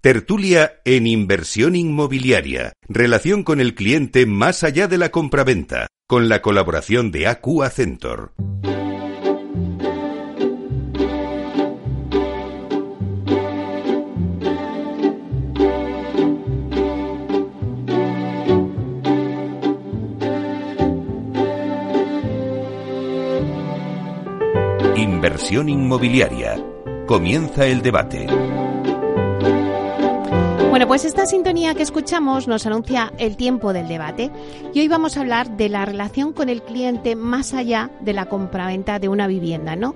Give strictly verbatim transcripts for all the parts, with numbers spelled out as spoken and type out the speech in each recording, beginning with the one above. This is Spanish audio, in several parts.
Tertulia en inversión inmobiliaria. Relación con el cliente más allá de la compraventa. Con la colaboración de A Q Accenture. Inversión inmobiliaria. Comienza el debate. Bueno, pues esta sintonía que escuchamos nos anuncia el tiempo del debate y hoy vamos a hablar de la relación con el cliente más allá de la compraventa de una vivienda, ¿no?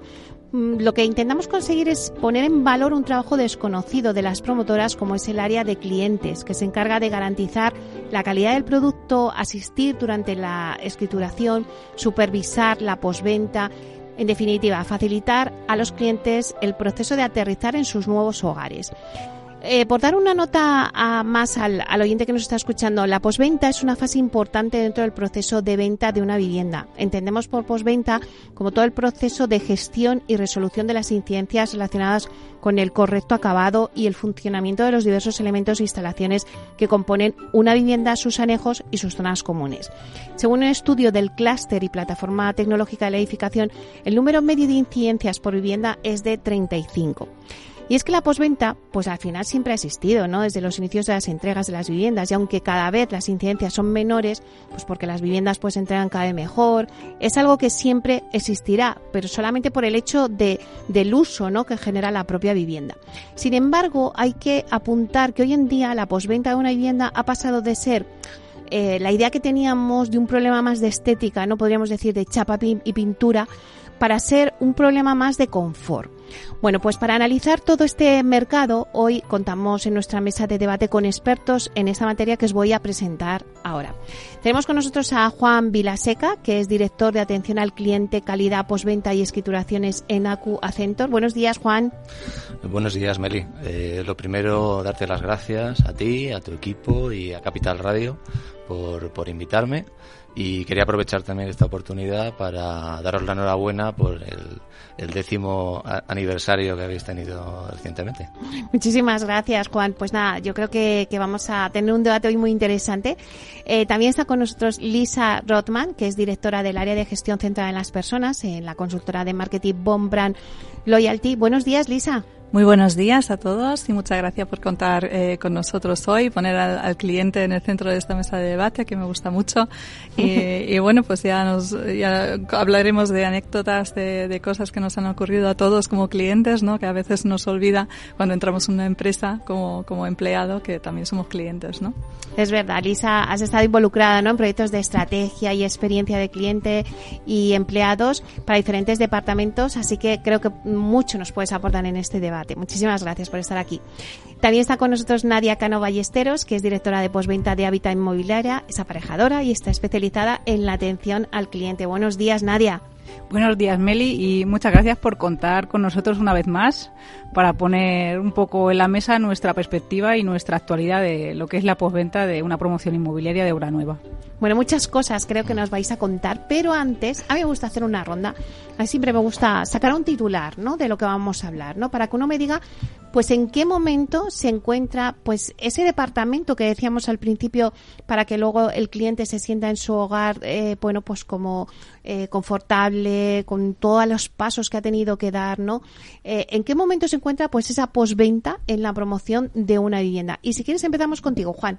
Lo que intentamos conseguir es poner en valor un trabajo desconocido de las promotoras como es el área de clientes, que se encarga de garantizar la calidad del producto, asistir durante la escrituración, supervisar la posventa. En definitiva, facilitar a los clientes el proceso de aterrizar en sus nuevos hogares. Eh, por dar una nota a, más al, al oyente que nos está escuchando, la posventa es una fase importante dentro del proceso de venta de una vivienda. Entendemos por posventa como todo el proceso de gestión y resolución de las incidencias relacionadas con el correcto acabado y el funcionamiento de los diversos elementos e instalaciones que componen una vivienda, sus anejos y sus zonas comunes. Según un estudio del Clúster y Plataforma Tecnológica de la Edificación, el número medio de incidencias por vivienda es de treinta y cinco. Y es que la posventa, pues al final siempre ha existido, ¿no? Desde los inicios de las entregas de las viviendas, y aunque cada vez las incidencias son menores, pues porque las viviendas pues se entregan cada vez mejor, es algo que siempre existirá, pero solamente por el hecho de, del uso, ¿no?, que genera la propia vivienda. Sin embargo, hay que apuntar que hoy en día la posventa de una vivienda ha pasado de ser eh, la idea que teníamos de un problema más de estética, no podríamos decir de chapa y pintura, para ser un problema más de confort. Bueno, pues para analizar todo este mercado, hoy contamos en nuestra mesa de debate con expertos en esta materia que os voy a presentar ahora. Tenemos con nosotros a Juan Vilaseca, que es director de atención al cliente, calidad, posventa y escrituraciones en A Q Accenture. Buenos días, Juan. Buenos días, Meli. Eh, lo primero, darte las gracias a ti, a tu equipo y a Capital Radio por, por invitarme. Y quería aprovechar también esta oportunidad para daros la enhorabuena por el, el décimo aniversario que habéis tenido recientemente. Muchísimas gracias, Juan. Pues nada, yo creo que, que vamos a tener un debate hoy muy interesante. Eh, también está con nosotros Lisa Rothman, que es directora del área de gestión centrada en las personas en la consultora de marketing Bond Brand Loyalty. Buenos días, Lisa. Muy buenos días a todos y muchas gracias por contar eh, con nosotros hoy, poner al, al cliente en el centro de esta mesa de debate, que me gusta mucho. Y, y bueno, pues ya nos ya hablaremos de anécdotas, de, de cosas que nos han ocurrido a todos como clientes, ¿no? Que a veces nos olvida cuando entramos en una empresa como, como empleado, que también somos clientes, ¿no? Es verdad, Lisa, has estado involucrada, ¿no?, en proyectos de estrategia y experiencia de cliente y empleados para diferentes departamentos, así que creo que mucho nos puedes aportar en este debate. Muchísimas gracias por estar aquí. También está con nosotros Nadia Cano Ballesteros, que es directora de postventa de Hábitat Inmobiliaria, es aparejadora y está especializada en la atención al cliente. Buenos días, Nadia. Buenos días, Meli, y muchas gracias por contar con nosotros una vez más para poner un poco en la mesa nuestra perspectiva y nuestra actualidad de lo que es la postventa de una promoción inmobiliaria de obra nueva. Bueno, muchas cosas creo que nos vais a contar, pero antes a mí me gusta hacer una ronda. A mí siempre me gusta sacar un titular, ¿no?, de lo que vamos a hablar, ¿no?, para que uno me diga pues en qué momento se encuentra pues ese departamento que decíamos al principio, para que luego el cliente se sienta en su hogar eh, bueno, pues como eh, confortable, con todos los pasos que ha tenido que dar, ¿no? Eh, ¿En qué momento se encuentra pues esa postventa en la promoción de una vivienda? Y si quieres empezamos contigo, Juan.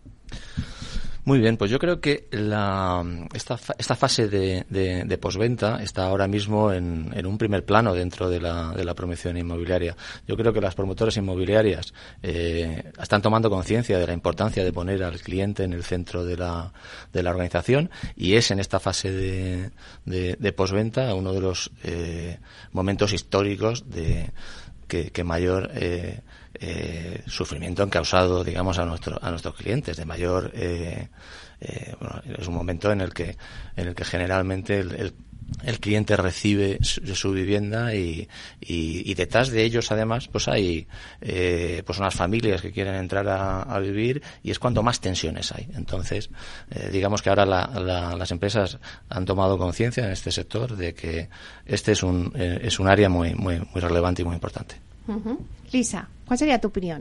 Muy bien, pues yo creo que la, esta, esta fase de, de, de posventa está ahora mismo en, en un primer plano dentro de la, de la promoción inmobiliaria. Yo creo que las promotoras inmobiliarias eh, están tomando conciencia de la importancia de poner al cliente en el centro de la, de la organización, y es en esta fase de, de, de posventa uno de los eh, momentos históricos de que, que mayor eh, eh, sufrimiento han causado, digamos, a nuestro, a nuestros clientes, de mayor eh, eh, bueno, es un momento en el que en el que generalmente el, el el cliente recibe su, su vivienda y, y, y detrás de ellos además pues hay eh, pues unas familias que quieren entrar a, a vivir, y es cuando más tensiones hay. Entonces eh, digamos que ahora la, la, las empresas han tomado conciencia en este sector de que este es un eh, es un área muy muy muy relevante y muy importante. Uh-huh. Lisa, ¿cuál sería tu opinión?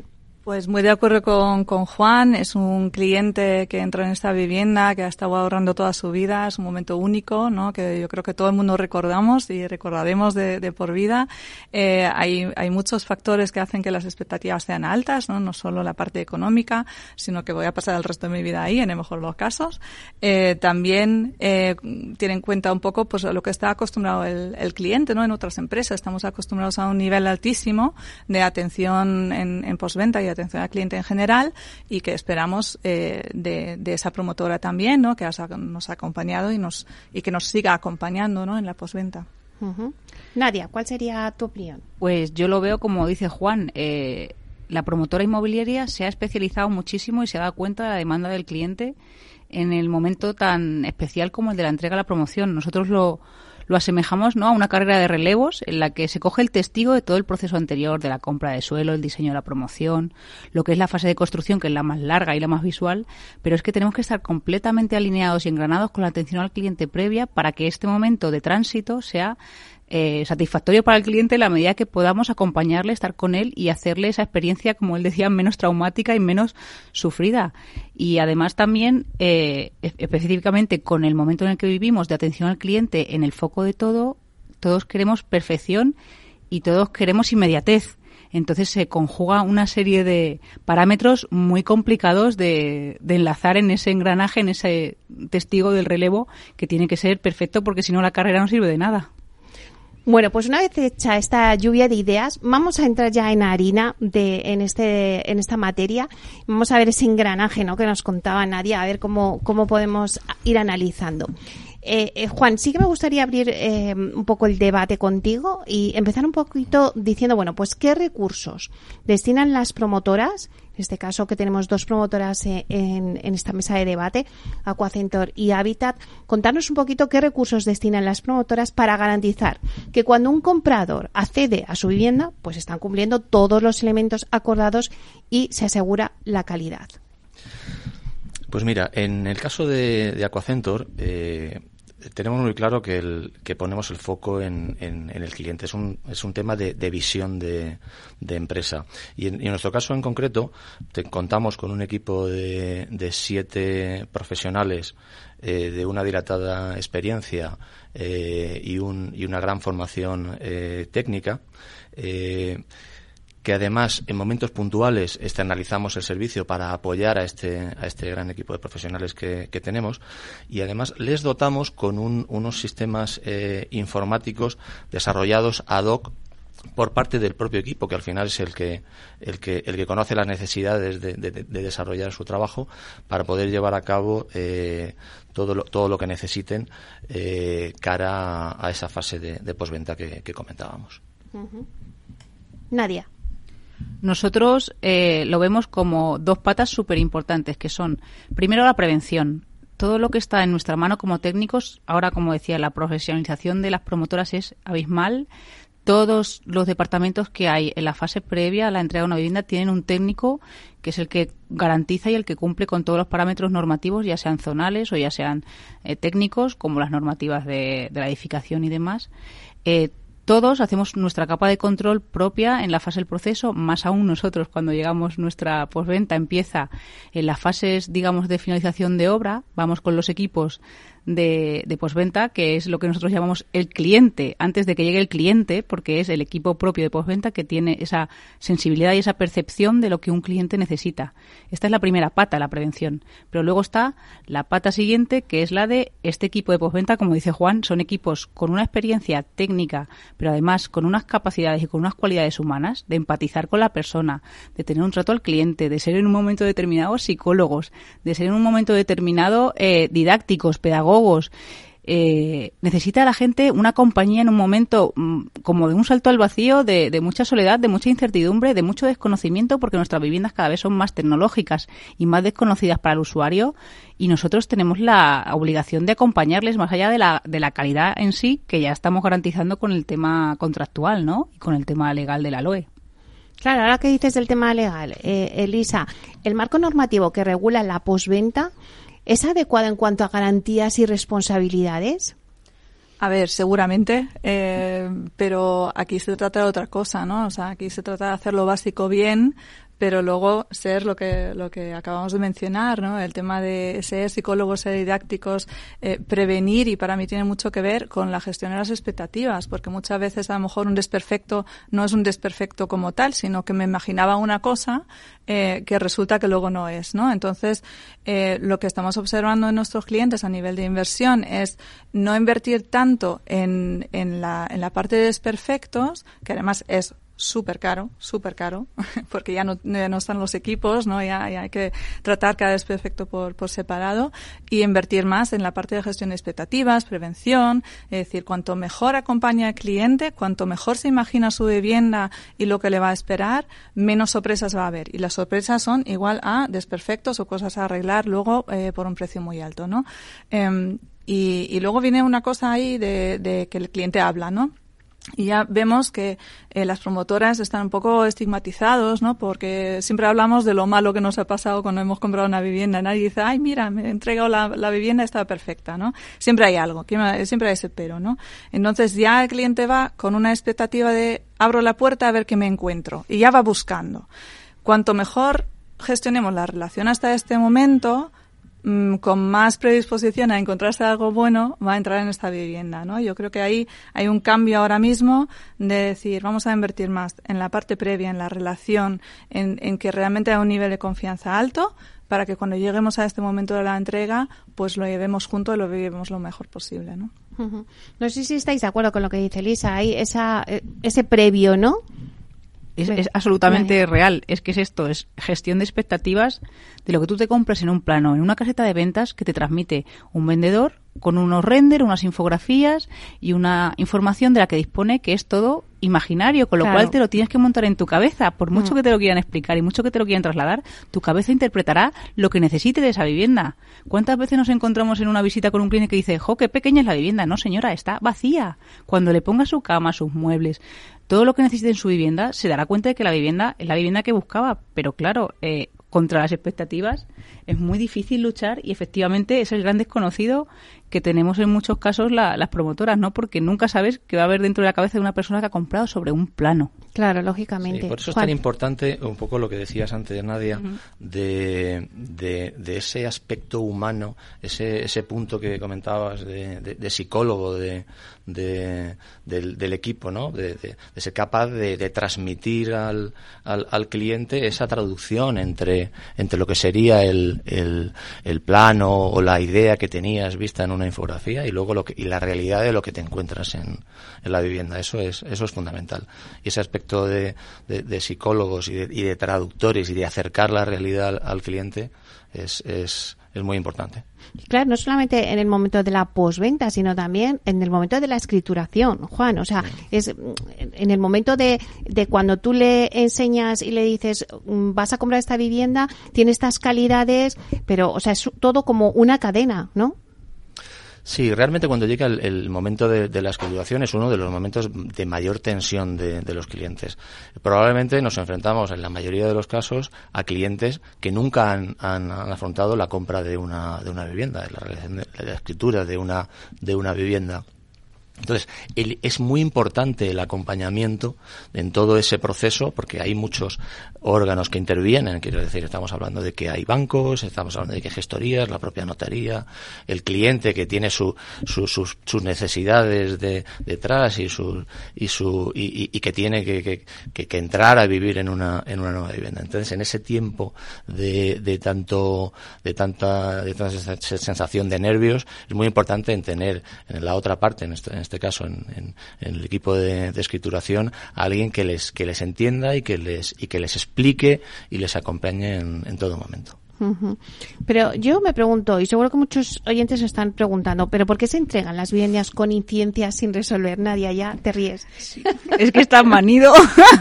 Pues muy de acuerdo con, con Juan. Es un cliente que entra en esta vivienda, que ha estado ahorrando toda su vida. Es un momento único, ¿no? Que yo creo que todo el mundo recordamos y recordaremos de, de por vida. Eh, hay, hay muchos factores que hacen que las expectativas sean altas, ¿no? No solo la parte económica, sino que voy a pasar el resto de mi vida ahí, en el mejor de los casos. Eh, también, eh, tiene en cuenta un poco, pues, lo que está acostumbrado el, el cliente, ¿no? En otras empresas estamos acostumbrados a un nivel altísimo de atención en, en postventa y atención al cliente en general, y que esperamos eh, de, de esa promotora también, ¿no? Que has, nos ha acompañado y nos y que nos siga acompañando, ¿no? En la postventa. Uh-huh. Nadia, ¿cuál sería tu opinión? Pues yo lo veo como dice Juan. Eh, la promotora inmobiliaria se ha especializado muchísimo y se ha dado cuenta de la demanda del cliente en el momento tan especial como el de la entrega a la promoción. Nosotros lo Lo asemejamos, ¿no?, a una carrera de relevos en la que se coge el testigo de todo el proceso anterior, de la compra de suelo, el diseño de la promoción, lo que es la fase de construcción, que es la más larga y la más visual, pero es que tenemos que estar completamente alineados y engranados con la atención al cliente previa para que este momento de tránsito sea eh, satisfactorio para el cliente en la medida que podamos acompañarle, estar con él y hacerle esa experiencia, como él decía, menos traumática y menos sufrida. Y además también, eh, específicamente con el momento en el que vivimos de atención al cliente en el foco de todo, todos queremos perfección y todos queremos inmediatez. Entonces se conjuga una serie de parámetros muy complicados de, de enlazar en ese engranaje, en ese testigo del relevo, que tiene que ser perfecto, porque si no la carrera no sirve de nada. Bueno, pues una vez hecha esta lluvia de ideas, vamos a entrar ya en harina de en este en esta materia. Vamos a ver ese engranaje, ¿no?, que nos contaba Nadia, a ver cómo cómo podemos ir analizando. Eh, eh, Juan, sí que me gustaría abrir eh, un poco el debate contigo y empezar un poquito diciendo, bueno, pues qué recursos destinan las promotoras, en este caso que tenemos dos promotoras eh, en, en esta mesa de debate, Aquacentor y Habitat. Contarnos un poquito qué recursos destinan las promotoras para garantizar que cuando un comprador accede a su vivienda, pues están cumpliendo todos los elementos acordados y se asegura la calidad. Pues mira, en el caso de, de Aquacentor, eh, tenemos muy claro que, el, que ponemos el foco en, en, en el cliente. Es un, es un tema de, de visión de, de empresa. Y en, y en nuestro caso en concreto, te, contamos con un equipo de, de siete profesionales eh, de una dilatada experiencia eh, y, un, y una gran formación eh, técnica, eh, que además en momentos puntuales externalizamos el servicio para apoyar a este a este gran equipo de profesionales que, que tenemos, y además les dotamos con un, unos sistemas eh, informáticos desarrollados ad hoc por parte del propio equipo, que al final es el que el que el que conoce las necesidades de, de, de desarrollar su trabajo para poder llevar a cabo eh, todo lo, todo lo que necesiten eh, cara a, a esa fase de, de postventa que, que comentábamos. Uh-huh. Nadia. Nosotros eh, lo vemos como dos patas súper importantes, que son, primero, la prevención. Todo lo que está en nuestra mano como técnicos, ahora, como decía, la profesionalización de las promotoras es abismal. Todos los departamentos que hay en la fase previa a la entrega de una vivienda tienen un técnico que es el que garantiza y el que cumple con todos los parámetros normativos, ya sean zonales o ya sean eh, técnicos, como las normativas de, de la edificación y demás. Eh, Todos hacemos nuestra capa de control propia en la fase del proceso, más aún nosotros cuando llegamos, nuestra postventa empieza en las fases, digamos, de finalización de obra. Vamos con los equipos de, de postventa, que es lo que nosotros llamamos el cliente, antes de que llegue el cliente, porque es el equipo propio de postventa que tiene esa sensibilidad y esa percepción de lo que un cliente necesita. Esta es la primera pata, la prevención. Pero luego está la pata siguiente, que es la de este equipo de postventa, como dice Juan, son equipos con una experiencia técnica, pero además con unas capacidades y con unas cualidades humanas de empatizar con la persona, de tener un trato al cliente, de ser en un momento determinado psicólogos, de ser en un momento determinado eh, didácticos, pedagogos. Eh, necesita la gente una compañía en un momento mmm, como de un salto al vacío, de, de mucha soledad, de mucha incertidumbre, de mucho desconocimiento, porque nuestras viviendas cada vez son más tecnológicas y más desconocidas para el usuario, y nosotros tenemos la obligación de acompañarles más allá de la, de la calidad en sí, que ya estamos garantizando con el tema contractual, ¿no?, y con el tema legal de la L O E. Claro, ahora que dices del tema legal, eh, Elisa, el marco normativo que regula la postventa, ¿es adecuado en cuanto a garantías y responsabilidades? A ver, seguramente, eh, pero aquí se trata de otra cosa, ¿no? O sea, aquí se trata de hacer lo básico bien, pero luego ser lo que lo que acabamos de mencionar, ¿no? El tema de ser psicólogos, ser didácticos, eh, prevenir, y para mí tiene mucho que ver con la gestión de las expectativas, porque muchas veces a lo mejor un desperfecto no es un desperfecto como tal, sino que me imaginaba una cosa eh, que resulta que luego no es, ¿no? Entonces, eh, lo que estamos observando en nuestros clientes a nivel de inversión es no invertir tanto en, en la, en la parte de desperfectos, que además es súper caro, súper caro, porque ya no, ya no están los equipos, ¿no? Ya, ya hay que tratar cada desperfecto por, por separado, y invertir más en la parte de gestión de expectativas, prevención, es decir, cuanto mejor acompaña al cliente, cuanto mejor se imagina su vivienda y lo que le va a esperar, menos sorpresas va a haber. Y las sorpresas son igual a desperfectos o cosas a arreglar luego eh, por un precio muy alto, ¿no? Eh, y, y luego viene una cosa ahí de, de que el cliente habla, ¿no? Y ya vemos que eh, las promotoras están un poco estigmatizados, ¿no? Porque siempre hablamos de lo malo que nos ha pasado cuando hemos comprado una vivienda. Nadie dice, ay, mira, me he entregado la, la vivienda, estaba perfecta, ¿no? Siempre hay algo, siempre hay ese pero, ¿no? Entonces ya el cliente va con una expectativa de abro la puerta a ver qué me encuentro. Y ya va buscando. Cuanto mejor gestionemos la relación hasta este momento, con más predisposición a encontrarse algo bueno, va a entrar en esta vivienda, ¿no? Yo creo que ahí hay un cambio ahora mismo de decir, vamos a invertir más en la parte previa, en la relación, en, en que realmente haya un nivel de confianza alto, para que cuando lleguemos a este momento de la entrega, pues lo llevemos juntos y lo vivamos lo mejor posible, ¿no? Uh-huh. No sé si estáis de acuerdo con lo que dice Lisa, hay esa, ese previo, ¿no? Es, es absolutamente real. Es que es esto, es gestión de expectativas de lo que tú te compras en un plano, en una caseta de ventas que te transmite un vendedor con unos renders, unas infografías y una información de la que dispone, que es todo imaginario, con lo claro. cual te lo tienes que montar en tu cabeza. Por mucho mm. que te lo quieran explicar y mucho que te lo quieran trasladar, tu cabeza interpretará lo que necesite de esa vivienda. ¿Cuántas veces nos encontramos en una visita con un cliente que dice, jo, qué pequeña es la vivienda? No, señora, está vacía. Cuando le ponga su cama, sus muebles, todo lo que necesite en su vivienda, se dará cuenta de que la vivienda es la vivienda que buscaba. Pero claro, eh, contra las expectativas es muy difícil luchar, y efectivamente es el gran desconocido que tenemos en muchos casos la, las promotoras, ¿no? Porque nunca sabes qué va a haber dentro de la cabeza de una persona que ha comprado sobre un plano. Claro, lógicamente. Sí, por eso Juan. Es tan importante un poco lo que decías antes, Nadia, uh-huh. de, de, de ese aspecto humano, ese, ese punto que comentabas de, de, de psicólogo de, de, del, del equipo, ¿no? De, de, de ser capaz de, de transmitir al, al, al cliente esa traducción entre, entre lo que sería el, el, el plano o la idea que tenías vista en una infografía y luego lo que, y la realidad de lo que te encuentras en, en la vivienda. Eso es, eso es fundamental. Y ese aspecto de, de, de psicólogos y de, y de traductores y de acercar la realidad al, al cliente es, es, es muy importante. Claro, no solamente en el momento de la posventa, sino también en el momento de la escrituración, Juan. O sea, es en el momento de, de cuando tú le enseñas y le dices, vas a comprar esta vivienda, tiene estas calidades, pero, o sea, es todo como una cadena, ¿no? Sí, realmente cuando llega el, el momento de, de la escrituración es uno de los momentos de mayor tensión de, de los clientes. Probablemente nos enfrentamos en la mayoría de los casos a clientes que nunca han, han, han afrontado la compra de una, de una vivienda, la realización de la escritura de una, de una vivienda. Entonces, el, es muy importante el acompañamiento en todo ese proceso, porque hay muchos órganos que intervienen. Quiero decir, estamos hablando de que hay bancos, estamos hablando de que hay gestorías, la propia notaría, el cliente que tiene su, su, sus, sus necesidades de, detrás y su, y su, y, y que tiene que, que, que, que entrar a vivir en una, en una nueva vivienda. Entonces, en ese tiempo de, de tanto, de tanta, de tanta sensación de nervios, es muy importante en tener en la otra parte, en este, en este caso en, en, en el equipo de, de escrituración, a alguien que les que les entienda y que les y que les explique y les acompañe en, en todo momento. Uh-huh. Pero yo me pregunto, y seguro que muchos oyentes se están preguntando, ¿pero por qué se entregan las viviendas con incidencias sin resolver? Nadia, ya te ríes. Sí. Es que está manido.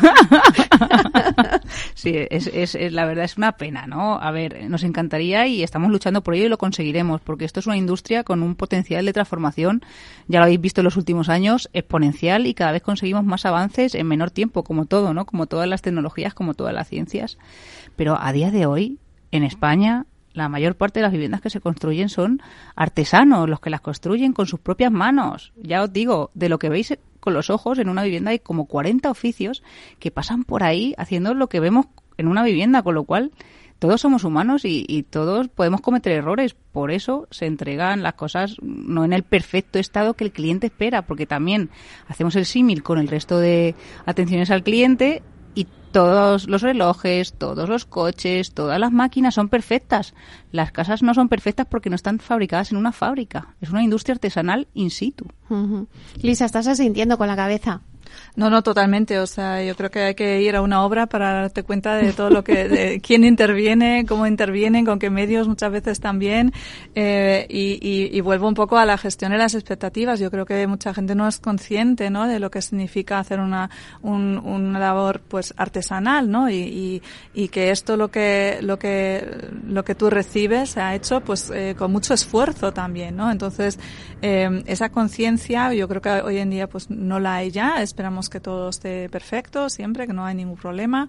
Sí, es, es, es, la verdad es una pena, ¿no? A ver, nos encantaría y estamos luchando por ello y lo conseguiremos, porque esto es una industria con un potencial de transformación, ya lo habéis visto en los últimos años, exponencial, y cada vez conseguimos más avances en menor tiempo, como todo, ¿no? Como todas las tecnologías, como todas las ciencias. Pero a día de hoy, en España, la mayor parte de las viviendas que se construyen son artesanos, los que las construyen con sus propias manos. Ya os digo, de lo que veis con los ojos, en una vivienda hay como cuarenta oficios que pasan por ahí haciendo lo que vemos en una vivienda, con lo cual todos somos humanos y, y todos podemos cometer errores. Por eso se entregan las cosas no en el perfecto estado que el cliente espera, porque también hacemos el símil con el resto de atenciones al cliente y todos los relojes, todos los coches, todas las máquinas son perfectas. Las casas no son perfectas porque no están fabricadas en una fábrica. Es una industria artesanal in situ. Uh-huh. Lisa, ¿estás asintiendo con la cabeza? No, no, totalmente. O sea, yo creo que hay que ir a una obra para darte cuenta de todo lo que, de quién interviene, cómo intervienen, con qué medios muchas veces también. Eh, y, y, y vuelvo un poco a la gestión de las expectativas. Yo creo que mucha gente no es consciente, ¿no?, de lo que significa hacer una, un, una labor, pues, artesanal, ¿no? Y, y, y que esto lo que, lo que, lo que tú recibes se ha hecho, pues, eh, con mucho esfuerzo también, ¿no? Entonces, eh, esa conciencia, yo creo que hoy en día, pues, no la hay ya. Esperamos que todo esté perfecto siempre, que no hay ningún problema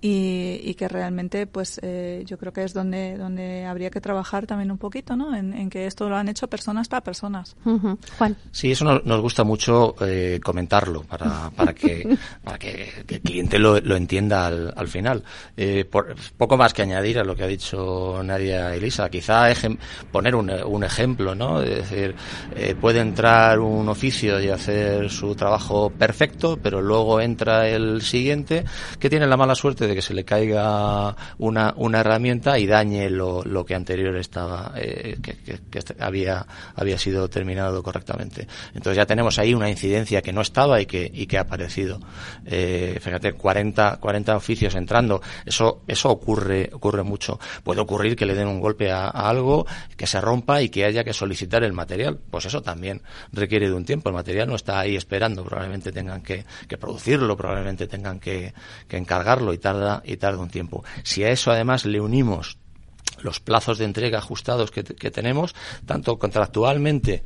y, y que realmente, pues, eh, yo creo que es donde donde habría que trabajar también un poquito, ¿no? En, en que esto lo han hecho personas para personas. Uh-huh. Juan. Sí, eso nos, nos gusta mucho eh, comentarlo para para que para que, que el cliente lo, lo entienda al, al final. Eh, por, poco más que añadir a lo que ha dicho Nadia y Elisa. Quizá ejem, poner un, un ejemplo, ¿no? Es decir, eh, puede entrar un oficio y hacer su trabajo perfecto, pero luego entra el siguiente que tiene la mala suerte de que se le caiga una una herramienta y dañe lo, lo que anterior estaba eh, que, que, que había había sido terminado correctamente. Entonces ya tenemos ahí una incidencia que no estaba y que y que ha aparecido. Eh, fíjate, cuarenta oficios entrando. Eso eso ocurre ocurre mucho. Puede ocurrir que le den un golpe a, a algo, que se rompa y que haya que solicitar el material. Pues eso también requiere de un tiempo. El material no está ahí esperando. Probablemente tengan que, que producirlo, probablemente tengan que, que encargarlo y tarda y tarda un tiempo. Si a eso además le unimos los plazos de entrega ajustados que, que tenemos, tanto contractualmente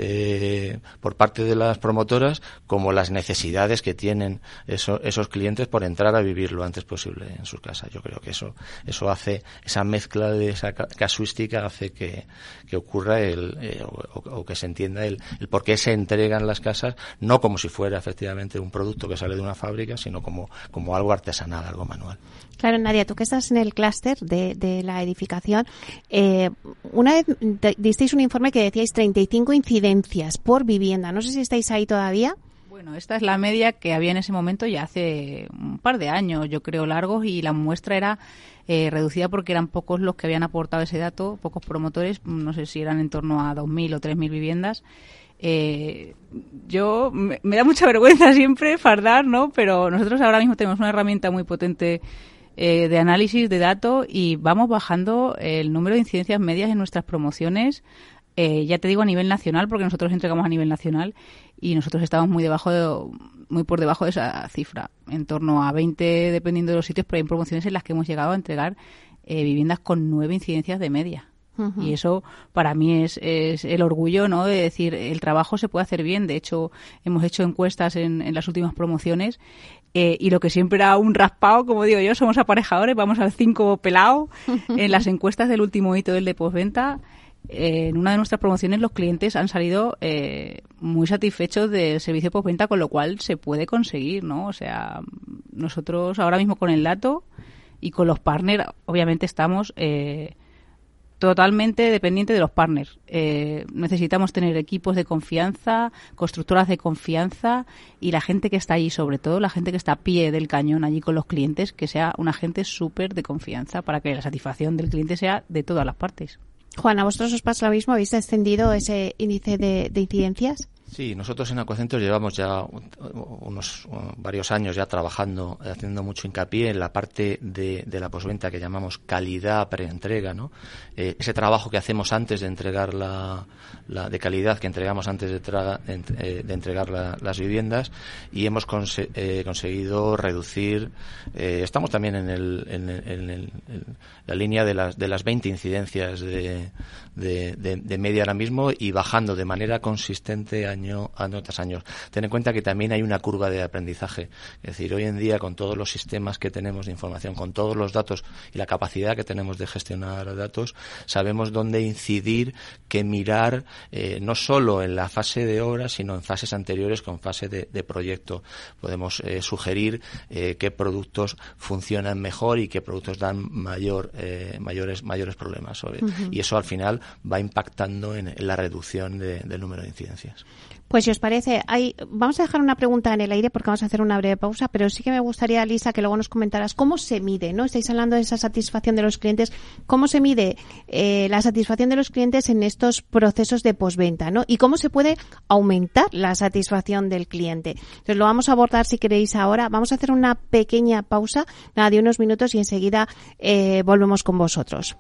eh, por parte de las promotoras, como las necesidades que tienen eso, esos clientes por entrar a vivir lo antes posible en sus casas. Yo creo que eso eso hace, esa mezcla de esa casuística hace que, que ocurra el eh, o, o que se entienda el, el por qué se entregan las casas, no como si fuera efectivamente un producto que sale de una fábrica, sino como, como algo artesanal, algo manual. Claro, Nadia, tú que estás en el clúster de, de la edificación, eh, una vez disteis un informe que decíais treinta y cinco incidencias por vivienda. No sé si estáis ahí todavía. Bueno, esta es la media que había en ese momento ya hace un par de años, yo creo, largos, y la muestra era eh, reducida porque eran pocos los que habían aportado ese dato, pocos promotores, no sé si eran en torno a dos mil o tres mil viviendas. Eh, yo me, me da mucha vergüenza siempre fardar, ¿no? Pero nosotros ahora mismo tenemos una herramienta muy potente Eh, de análisis de datos y vamos bajando el número de incidencias medias en nuestras promociones, eh, ya te digo a nivel nacional, porque nosotros entregamos a nivel nacional y nosotros estamos muy debajo de, muy por debajo de esa cifra, en torno a veinte dependiendo de los sitios, pero hay promociones en las que hemos llegado a entregar eh, viviendas con nueve incidencias de media. Uh-huh. Y eso para mí es, es el orgullo, ¿no?, de decir el trabajo se puede hacer bien. De hecho, hemos hecho encuestas en, en las últimas promociones eh, y lo que siempre era un raspado, como digo yo, somos aparejadores, vamos al cinco pelado. En las encuestas del último hito del de postventa, eh, en una de nuestras promociones los clientes han salido eh, muy satisfechos del servicio postventa, con lo cual se puede conseguir, ¿no? O sea, nosotros ahora mismo con el dato y con los partners, obviamente estamos Eh, totalmente dependiente de los partners. Eh, necesitamos tener equipos de confianza, constructoras de confianza y la gente que está allí, sobre todo la gente que está a pie del cañón allí con los clientes, que sea una gente súper de confianza para que la satisfacción del cliente sea de todas las partes. Juan, ¿a vosotros os pasa lo mismo? ¿Habéis extendido ese índice de, de incidencias? Sí, nosotros en Acuacentos llevamos ya unos varios años ya trabajando, haciendo mucho hincapié en la parte de, de la posventa que llamamos calidad preentrega, ¿no? Eh, ese trabajo que hacemos antes de entregar la, la de calidad que entregamos antes de, traga, de, de entregar la, las viviendas, y hemos conse, eh, conseguido reducir. Eh, estamos también en, el, en, el, en, el, en la línea de las de las veinte incidencias de, de, de, de media ahora mismo, y bajando de manera consistente año, año tras año. Ten en cuenta que también hay una curva de aprendizaje. Es decir, hoy en día, con todos los sistemas que tenemos de información, con todos los datos y la capacidad que tenemos de gestionar datos, sabemos dónde incidir, qué mirar, eh, no solo en la fase de obra, sino en fases anteriores, con fase de, de proyecto. Podemos eh, sugerir eh, qué productos funcionan mejor y qué productos dan mayor eh, mayores mayores problemas. Uh-huh. Y eso al final va impactando en, en la reducción de, del número de incidencias. Pues si os parece, hay, vamos a dejar una pregunta en el aire porque vamos a hacer una breve pausa, pero sí que me gustaría, Lisa, que luego nos comentaras cómo se mide, ¿no? Estáis hablando de esa satisfacción de los clientes, cómo se mide eh, la satisfacción de los clientes en estos procesos de postventa, ¿no? Y cómo se puede aumentar la satisfacción del cliente. Entonces lo vamos a abordar si queréis ahora. Vamos a hacer una pequeña pausa, nada de unos minutos, y enseguida eh, volvemos con vosotros.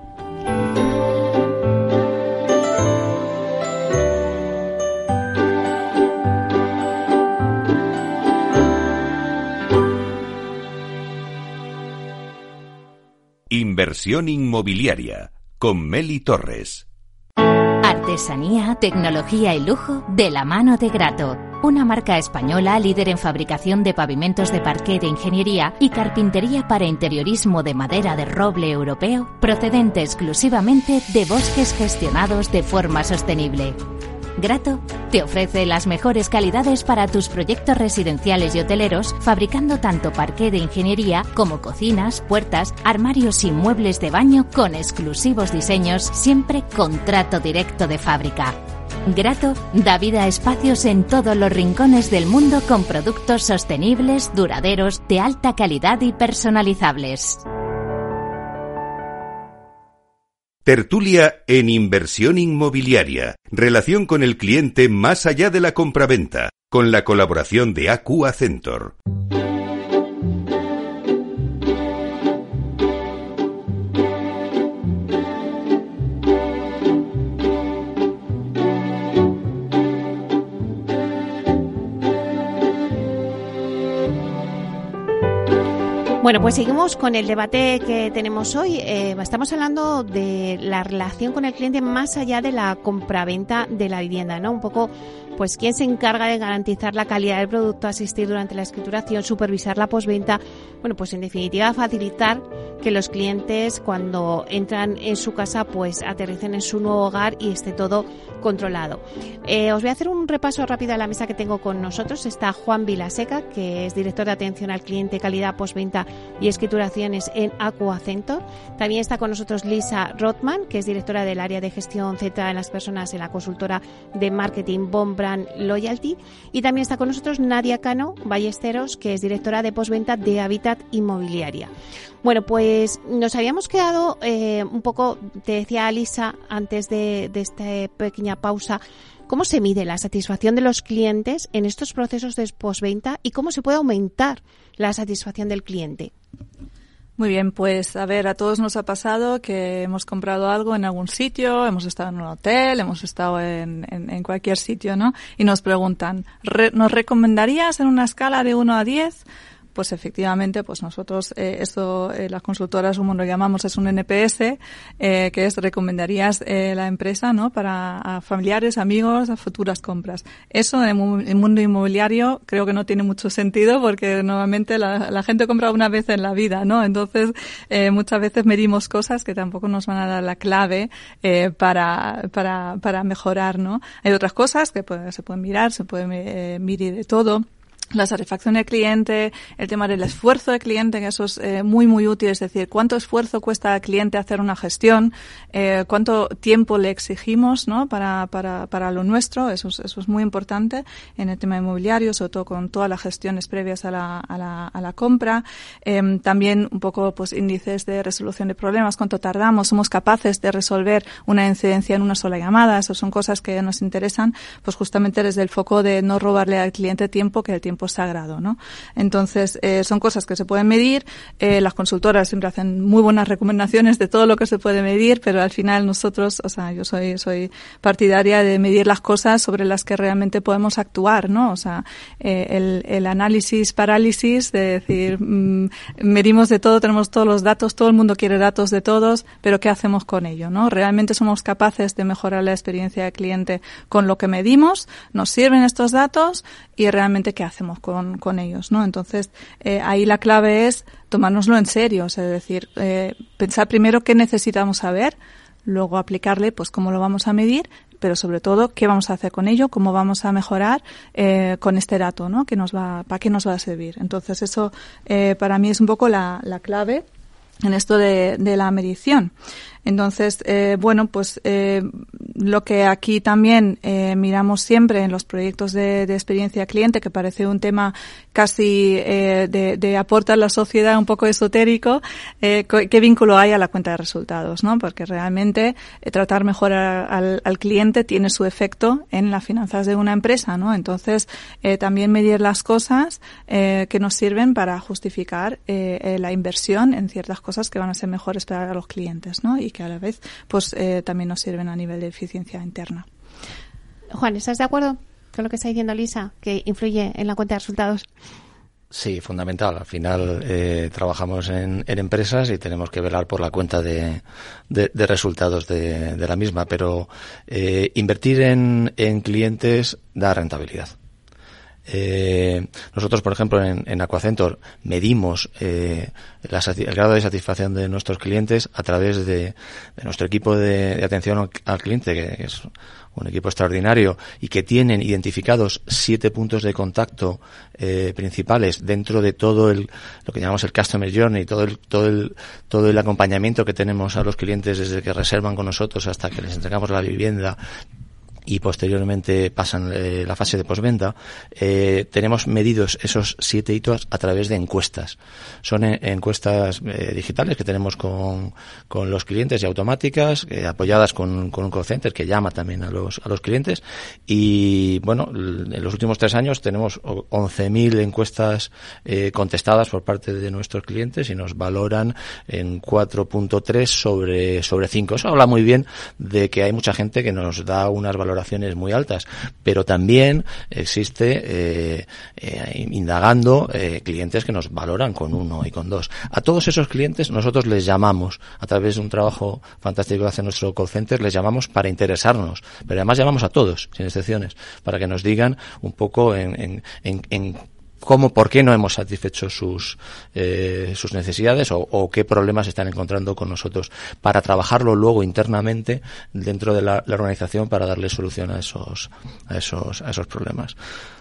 Inversión inmobiliaria con Meli Torres. Artesanía, tecnología y lujo de la mano de Grato. Una marca española líder en fabricación de pavimentos de parqué de ingeniería y carpintería para interiorismo de madera de roble europeo, procedente exclusivamente de bosques gestionados de forma sostenible. Grato te ofrece las mejores calidades para tus proyectos residenciales y hoteleros, fabricando tanto parqué de ingeniería como cocinas, puertas, armarios y muebles de baño con exclusivos diseños, siempre con trato directo de fábrica. Grato da vida a espacios en todos los rincones del mundo con productos sostenibles, duraderos, de alta calidad y personalizables. Tertulia en inversión inmobiliaria. Relación con el cliente más allá de la compraventa. Con la colaboración de A Q Accenture. Bueno, pues seguimos con el debate que tenemos hoy. Eh, estamos hablando de la relación con el cliente más allá de la compraventa de la vivienda, ¿no? Un poco, pues, quién se encarga de garantizar la calidad del producto, asistir durante la escrituración, supervisar la postventa. Bueno, pues en definitiva facilitar que los clientes cuando entran en su casa pues aterricen en su nuevo hogar y esté todo controlado. Eh, os voy a hacer un repaso rápido a la mesa que tengo con nosotros. Está Juan Vilaseca, que es director de atención al cliente, calidad, postventa y escrituraciones en A Q Accenture. También está con nosotros Lisa Rothman, que es directora del área de gestión centrada en las personas en la consultora de marketing Bond Brand Loyalty. Y también está con nosotros Nadia Cano Ballesteros, que es directora de postventa de Habitat Inmobiliaria. Bueno, pues nos habíamos quedado eh, un poco, te decía Lisa antes de, de esta pequeña pausa, ¿cómo se mide la satisfacción de los clientes en estos procesos de postventa y cómo se puede aumentar la satisfacción del cliente? Muy bien, pues a ver, a todos nos ha pasado que hemos comprado algo en algún sitio, hemos estado en un hotel, hemos estado en, en, en cualquier sitio, ¿no? Y nos preguntan, ¿re, ¿nos recomendarías en una escala de uno a diez? Pues efectivamente, pues nosotros, eh, esto, eh, las consultoras, como lo llamamos, es un N P S, eh, que es recomendarías eh, la empresa, ¿no? Para a familiares, amigos, a futuras compras. Eso en el mundo inmobiliario creo que no tiene mucho sentido porque normalmente la, la gente compra una vez en la vida, ¿no? Entonces, eh, muchas veces medimos cosas que tampoco nos van a dar la clave, eh, para, para, para mejorar, ¿no? Hay otras cosas que pues, se pueden mirar, se puede eh, medir de todo. La satisfacción del cliente, el tema del esfuerzo del cliente, que eso es eh, muy, muy útil, es decir, cuánto esfuerzo cuesta al cliente hacer una gestión, eh, cuánto tiempo le exigimos, ¿no? Para, para, para lo nuestro, eso es, eso es muy importante en el tema inmobiliario, sobre todo con todas las gestiones previas a la, a la, a la compra. Eh, también un poco, pues, índices de resolución de problemas, cuánto tardamos, somos capaces de resolver una incidencia en una sola llamada, eso son cosas que nos interesan, pues, justamente desde el foco de no robarle al cliente tiempo, que el tiempo tiempo es sagrado, ¿no? Entonces, eh, son cosas que se pueden medir. Eh, las consultoras siempre hacen muy buenas recomendaciones de todo lo que se puede medir, pero al final nosotros, o sea, yo soy, soy partidaria de medir las cosas sobre las que realmente podemos actuar, ¿no? O sea, eh, el, el análisis parálisis de decir, mmm, medimos de todo, tenemos todos los datos, todo el mundo quiere datos de todos, pero ¿qué hacemos con ello, no? ¿Realmente somos capaces de mejorar la experiencia del cliente con lo que medimos? ¿Nos sirven estos datos? Y realmente ¿qué hacemos con, con ellos, no? Entonces, eh, ahí la clave es tomárnoslo en serio, o sea, es decir, eh, pensar primero qué necesitamos saber, luego aplicarle, pues, cómo lo vamos a medir, pero sobre todo, qué vamos a hacer con ello, cómo vamos a mejorar eh, con este dato, ¿no? Que nos va, para qué nos va a servir. Entonces, eso eh, para mí es un poco la, la clave en esto de, de la medición. Entonces, eh, bueno, pues eh, lo que aquí también eh, miramos siempre en los proyectos de, de experiencia cliente, que parece un tema casi eh, de, de aporta a la sociedad un poco esotérico, eh, qué vínculo hay a la cuenta de resultados, ¿no? Porque realmente eh, tratar mejor a, al, al cliente tiene su efecto en las finanzas de una empresa, ¿no? Entonces, eh, también medir las cosas eh, que nos sirven para justificar eh, eh, la inversión en ciertas cosas que van a ser mejores para los clientes, ¿no? Y que a la vez pues eh, también nos sirven a nivel de eficiencia interna. Juan, ¿estás de acuerdo con lo que está diciendo Lisa, que influye en la cuenta de resultados? Sí, fundamental. Al final eh, trabajamos en, en empresas y tenemos que velar por la cuenta de, de, de resultados de, de la misma, pero eh, invertir en, en clientes da rentabilidad. Eh, nosotros, por ejemplo, en, en Aquacentor medimos eh, la, el grado de satisfacción de nuestros clientes a través de, de nuestro equipo de, de atención al, al cliente, que es un equipo extraordinario y que tienen identificados siete puntos de contacto eh, principales dentro de todo el lo que llamamos el Customer Journey, todo el todo el todo el acompañamiento que tenemos a los clientes desde que reservan con nosotros hasta que les entregamos la vivienda y posteriormente pasan eh, la fase de postventa. Eh, tenemos medidos esos siete hitos a través de encuestas. Son en, encuestas eh, digitales que tenemos con, con los clientes y automáticas, eh, apoyadas con, con un call center que llama también a los, a los clientes. Y bueno, en los últimos tres años tenemos once mil encuestas eh, contestadas por parte de nuestros clientes y nos valoran en cuatro punto tres sobre, sobre cinco. Eso habla muy bien de que hay mucha gente que nos da unas valoraciones muy altas, pero también existe eh, eh, indagando eh, clientes que nos valoran con uno y con dos. A todos esos clientes nosotros les llamamos a través de un trabajo fantástico que hace nuestro call center, les llamamos para interesarnos, pero además llamamos a todos, sin excepciones, para que nos digan un poco en, en, en, en cómo, por qué no hemos satisfecho sus eh, sus necesidades o, o qué problemas están encontrando con nosotros, para trabajarlo luego internamente dentro de la, la organización para darle solución a esos a esos a esos problemas.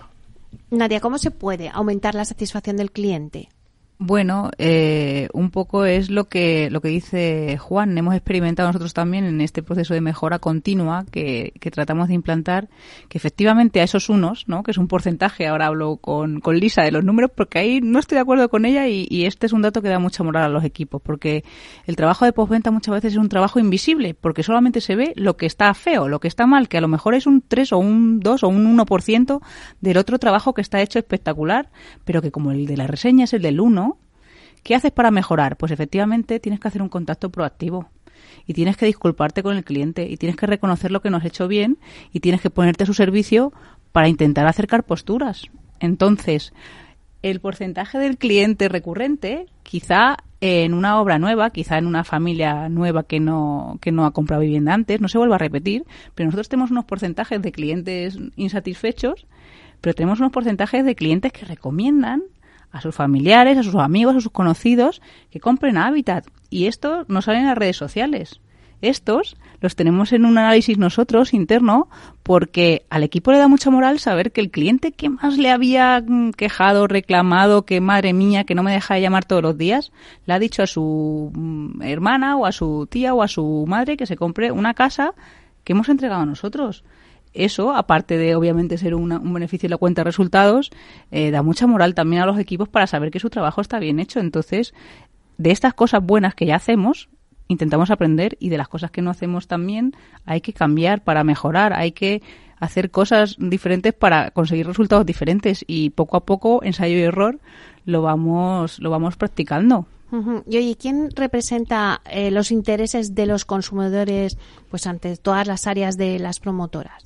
Nadia, ¿cómo se puede aumentar la satisfacción del cliente? Bueno, eh, un poco es lo que lo que dice Juan. Hemos experimentado nosotros también en este proceso de mejora continua que, que tratamos de implantar, que efectivamente a esos unos, ¿no? Que es un porcentaje, ahora hablo con, con Lisa de los números, porque ahí no estoy de acuerdo con ella y, y este es un dato que da mucha moral a los equipos, porque el trabajo de postventa muchas veces es un trabajo invisible, porque solamente se ve lo que está feo, lo que está mal, que a lo mejor es un tres o un dos o un uno por ciento del otro trabajo que está hecho espectacular, pero que como el de la reseña es el del uno, ¿qué haces para mejorar? Pues efectivamente tienes que hacer un contacto proactivo y tienes que disculparte con el cliente y tienes que reconocer lo que no has hecho bien y tienes que ponerte a su servicio para intentar acercar posturas. Entonces, el porcentaje del cliente recurrente, quizá en una obra nueva, quizá en una familia nueva que no que no ha comprado vivienda antes, no se vuelva a repetir, pero nosotros tenemos unos porcentajes de clientes insatisfechos, pero tenemos unos porcentajes de clientes que recomiendan a sus familiares, a sus amigos, a sus conocidos, que compren Habitat. Y esto no sale en las redes sociales. Estos los tenemos en un análisis nosotros, interno, porque al equipo le da mucha moral saber que el cliente que más le había quejado, reclamado, que madre mía, que no me deja de llamar todos los días, le ha dicho a su hermana o a su tía o a su madre que se compre una casa que hemos entregado a nosotros. Eso, aparte de obviamente ser una, un beneficio en la cuenta de resultados, eh, da mucha moral también a los equipos para saber que su trabajo está bien hecho. Entonces, de estas cosas buenas que ya hacemos, intentamos aprender y de las cosas que no hacemos también hay que cambiar para mejorar, hay que hacer cosas diferentes para conseguir resultados diferentes y poco a poco, ensayo y error, lo vamos, lo vamos practicando. Uh-huh. Y oye, ¿quién representa eh, los intereses de los consumidores pues ante todas las áreas de las promotoras?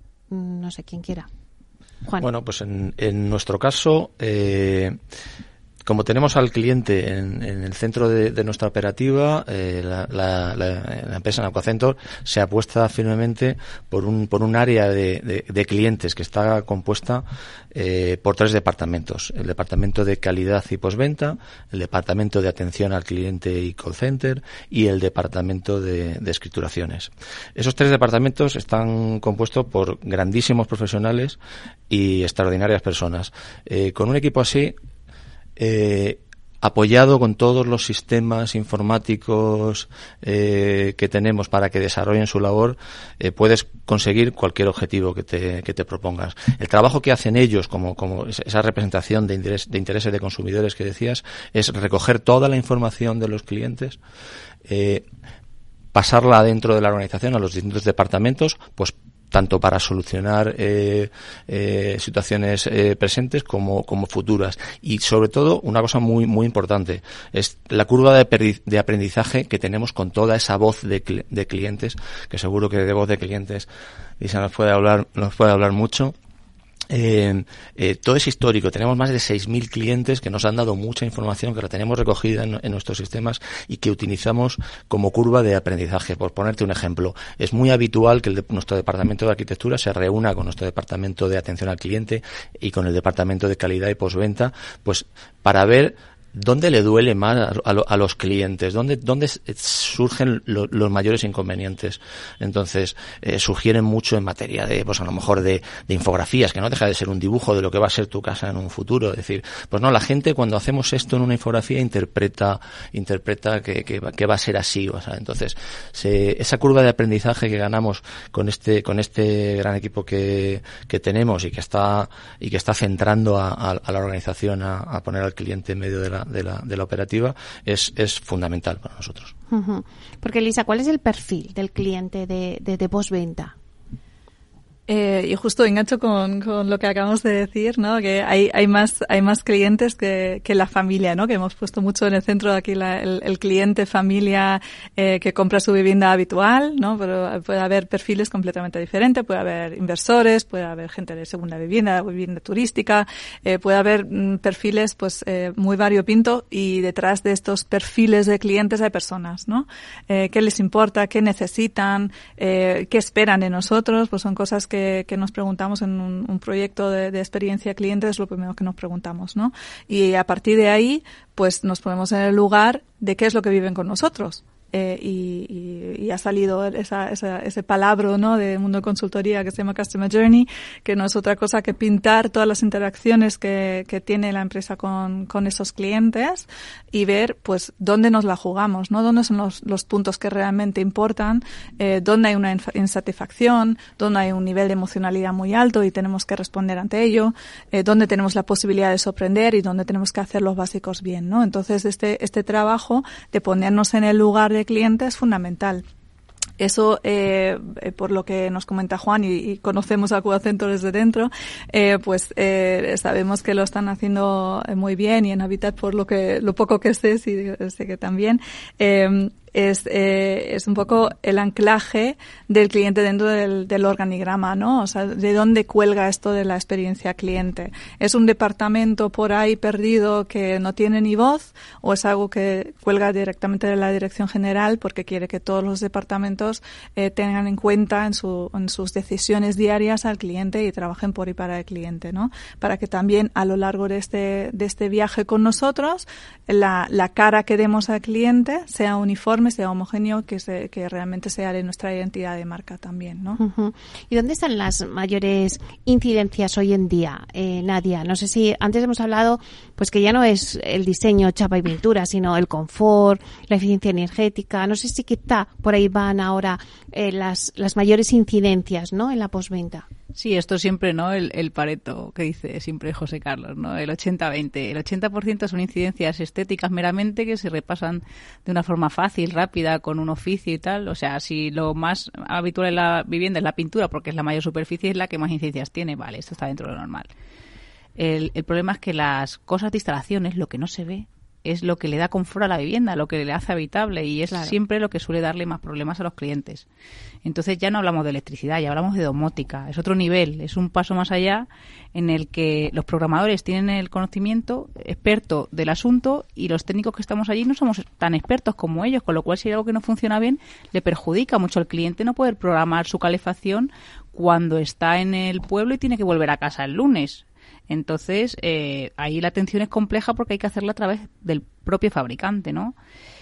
No sé quién quiera. Juan. Bueno, pues en, en nuestro caso, eh, como tenemos al cliente en, en el centro de, de nuestra operativa, eh, la, la, la, la empresa Aquacentor se apuesta firmemente por un por un área de, de, de clientes que está compuesta eh, por tres departamentos: el departamento de calidad y postventa, el departamento de atención al cliente y call center y el departamento de, de escrituraciones. Esos tres departamentos están compuestos por grandísimos profesionales y extraordinarias personas. Eh, con un equipo así, Eh, apoyado con todos los sistemas informáticos eh, que tenemos para que desarrollen su labor, eh, puedes conseguir cualquier objetivo que te, que te propongas. El trabajo que hacen ellos, como, como esa representación de, interés, de intereses de consumidores que decías, es recoger toda la información de los clientes, eh, pasarla dentro de la organización a los distintos departamentos, pues tanto para solucionar eh, eh, situaciones eh, presentes como, como futuras. Y sobre todo, una cosa muy muy importante, es la curva de, perdi- de aprendizaje que tenemos con toda esa voz de, cl- de clientes, que seguro que de voz de clientes Lisa nos puede hablar, nos puede hablar mucho. Eh, eh, todo es histórico. Tenemos más de seis mil clientes que nos han dado mucha información, que la tenemos recogida en, en nuestros sistemas y que utilizamos como curva de aprendizaje. Por ponerte un ejemplo, es muy habitual que el de, nuestro departamento de arquitectura se reúna con nuestro departamento de atención al cliente y con el departamento de calidad y postventa, pues para ver ¿dónde le duele más a, lo, a los clientes? ¿Dónde, dónde surgen lo, los mayores inconvenientes? Entonces, eh, sugieren mucho en materia de, pues a lo mejor de, de infografías, que no deja de ser un dibujo de lo que va a ser tu casa en un futuro. Es decir, pues no, la gente cuando hacemos esto en una infografía interpreta, interpreta que, que, que va a ser así. O sea, entonces, se, esa curva de aprendizaje que ganamos con este, con este gran equipo que, que tenemos y que está, y que está centrando a, a, a la organización a, a poner al cliente en medio de la de la, de la operativa es, es fundamental para nosotros. Uh-huh. Porque, Lisa, ¿cuál es el perfil del cliente de, de, de postventa? Eh, y justo engancho con, con lo que acabamos de decir, ¿no? Que hay, hay más, hay más clientes que, que la familia, ¿no? Que hemos puesto mucho en el centro aquí la, el, el cliente familia, eh, que compra su vivienda habitual, ¿no? Pero puede haber perfiles completamente diferentes, puede haber inversores, puede haber gente de segunda vivienda, vivienda turística, eh, puede haber mm, perfiles, pues, eh, muy variopinto, y detrás de estos perfiles de clientes hay personas, ¿no? Eh, ¿qué les importa? ¿Qué necesitan? Eh, ¿qué esperan de nosotros? Pues son cosas que que nos preguntamos en un, un proyecto de, de experiencia cliente, es lo primero que nos preguntamos, ¿no? Y a partir de ahí, pues nos ponemos en el lugar de qué es lo que viven con nosotros. Eh, y, y, y ha salido esa, esa, ese palabra, ¿no? De mundo de consultoría que se llama Customer Journey, que no es otra cosa que pintar todas las interacciones que, que tiene la empresa con, con esos clientes y ver, pues, dónde nos la jugamos, ¿no? Dónde son los, los puntos que realmente importan, eh, dónde hay una insatisfacción, dónde hay un nivel de emocionalidad muy alto y tenemos que responder ante ello, eh, dónde tenemos la posibilidad de sorprender y dónde tenemos que hacer los básicos bien, ¿no? Entonces, este, este trabajo de ponernos en el lugar de cliente es fundamental. Eso, eh, por lo que nos comenta Juan, y, y conocemos a Aquacentor desde dentro, eh, pues eh, sabemos que lo están haciendo muy bien, y en Habitat, por lo que lo poco que sé, sí, sé que también, eh, es, eh, es un poco el anclaje del cliente dentro del, del organigrama, ¿no? O sea, ¿de dónde cuelga esto de la experiencia cliente? ¿Es un departamento por ahí perdido que no tiene ni voz, o es algo que cuelga directamente de la dirección general porque quiere que todos los departamentos eh, tengan en cuenta en, su, en sus decisiones diarias al cliente y trabajen por y para el cliente, ¿no? Para que también a lo largo de este, de este viaje con nosotros, la, la cara que demos al cliente sea uniforme, sea homogéneo, que se, que realmente sea de nuestra identidad de marca también, ¿no? Uh-huh. ¿Y dónde están las mayores incidencias hoy en día, eh, Nadia? No sé si antes hemos hablado, pues que ya no es el diseño, chapa y pintura, sino el confort, la eficiencia energética. No sé si quizá por ahí van ahora eh, las, las mayores incidencias, ¿no? En la postventa. Sí, esto siempre, ¿no? El, el Pareto que dice siempre José Carlos, ¿no? El ochenta veinte. El ochenta por ciento son incidencias estéticas meramente que se repasan de una forma fácil, rápida, con un oficio y tal. O sea, si lo más habitual en la vivienda es la pintura, porque es la mayor superficie, es la que más incidencias tiene, vale, esto está dentro de lo normal. El, el problema es que las cosas de instalaciones, lo que no se ve, es lo que le da confort a la vivienda, lo que le hace habitable, y es claro. siempre lo que suele darle más problemas a los clientes. Entonces ya no hablamos de electricidad, ya hablamos de domótica, es otro nivel, es un paso más allá en el que los programadores tienen el conocimiento experto del asunto y los técnicos que estamos allí no somos tan expertos como ellos, con lo cual si hay algo que no funciona bien le perjudica mucho al cliente no poder programar su calefacción cuando está en el pueblo y tiene que volver a casa el lunes. Entonces, eh, ahí la atención es compleja porque hay que hacerla a través del propio fabricante, ¿no?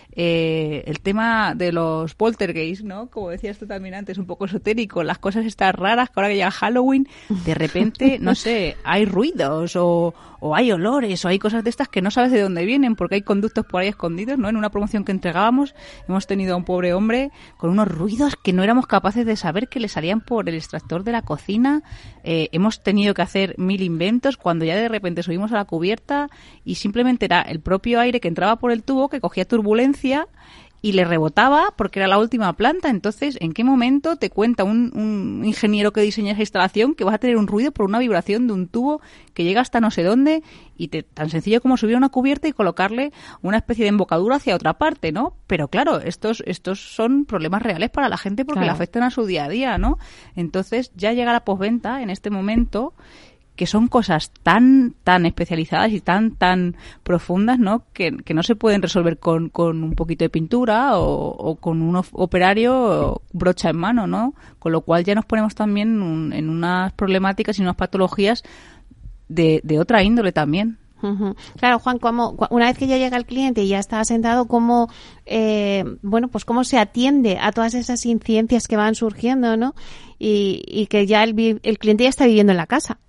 Eh, el tema de los poltergeist, ¿no? Como decías tú también antes, un poco esotérico, las cosas estas raras que ahora que llega Halloween, de repente, no sé, hay ruidos o, o hay olores o hay cosas de estas que no sabes de dónde vienen porque hay conductos por ahí escondidos, ¿no? En una promoción que entregábamos hemos tenido a un pobre hombre con unos ruidos que no éramos capaces de saber que le salían por el extractor de la cocina. Eh, hemos tenido que hacer mil inventos cuando ya de repente subimos a la cubierta y simplemente era el propio aire que entraba por el tubo que cogía turbulencia y le rebotaba porque era la última planta. Entonces, ¿en qué momento te cuenta un, un ingeniero que diseña esa instalación que vas a tener un ruido por una vibración de un tubo que llega hasta no sé dónde y te, tan sencillo como subir a una cubierta y colocarle una especie de embocadura hacia otra parte, ¿no? Pero claro, estos estos son problemas reales para la gente porque claro. le afectan a su día a día, ¿no? Entonces, ya llega la postventa en este momento que son cosas tan tan especializadas y tan tan profundas, ¿no? Que, que no se pueden resolver con, con un poquito de pintura o, o con un operario brocha en mano, ¿no? Con lo cual ya nos ponemos también un, en unas problemáticas y unas patologías de, de otra índole también. Uh-huh. Claro, Juan, como una vez que ya llega el cliente y ya está sentado, ¿cómo, eh, bueno, pues cómo se atiende a todas esas incidencias que van surgiendo, ¿no? Y, y que ya el, el cliente ya está viviendo en la casa.